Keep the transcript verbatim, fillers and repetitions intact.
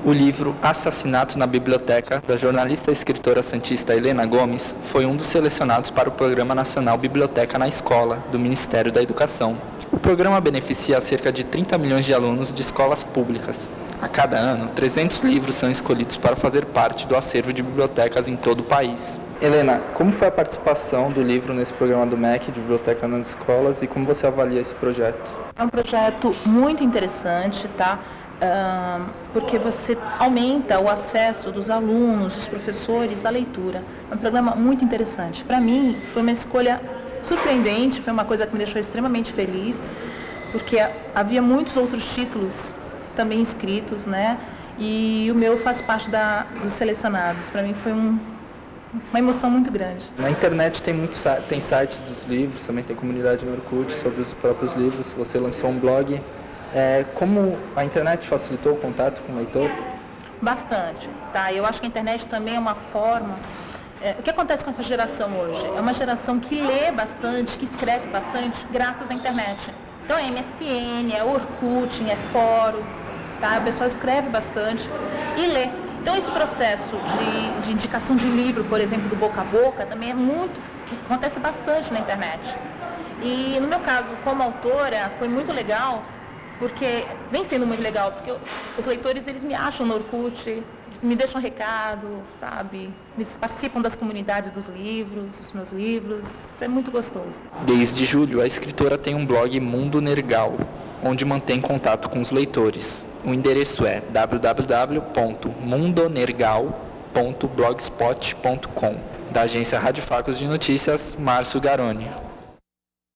O livro Assassinato na Biblioteca, da jornalista e escritora santista Helena Gomes, foi um dos selecionados para o Programa Nacional Biblioteca na Escola, do Ministério da Educação. O programa beneficia cerca de trinta milhões de alunos de escolas públicas. A cada ano, trezentos livros são escolhidos para fazer parte do acervo de bibliotecas em todo o país. Helena, como foi a participação do livro nesse programa do M E C, de Biblioteca nas Escolas, e como você avalia esse projeto? É um projeto muito interessante, tá? Uh, porque você aumenta o acesso dos alunos, dos professores à leitura. É um programa muito interessante. Para mim, foi uma escolha surpreendente, foi uma coisa que me deixou extremamente feliz, porque havia muitos outros títulos também inscritos, né? E o meu faz parte da, dos selecionados. Para mim foi um, uma emoção muito grande. Na internet tem, muito, tem sites dos livros, também tem comunidade no Orkut sobre os próprios livros. Você lançou um blog. É, como a internet facilitou o contato com o leitor? Bastante, tá? Eu acho que a internet também é uma forma... É, o que acontece com essa geração hoje? É uma geração que lê bastante, que escreve bastante, graças à internet. Então é M S N, é Orkut, é fórum, tá? O pessoal escreve bastante e lê. Então esse processo de, de indicação de livro, por exemplo, do boca a boca, também é muito... acontece bastante na internet. E no meu caso, como autora, foi muito legal... porque vem sendo muito legal, porque eu, os leitores, eles me acham no Orkut, eles me deixam recado, sabe? Eles participam das comunidades dos livros, dos meus livros, isso é muito gostoso. Desde julho, a escritora tem um blog Mundo Nergal, onde mantém contato com os leitores. O endereço é w w w ponto mundonergal ponto blogspot ponto com. Da agência Rádio Facos de Notícias, Márcio Garoni.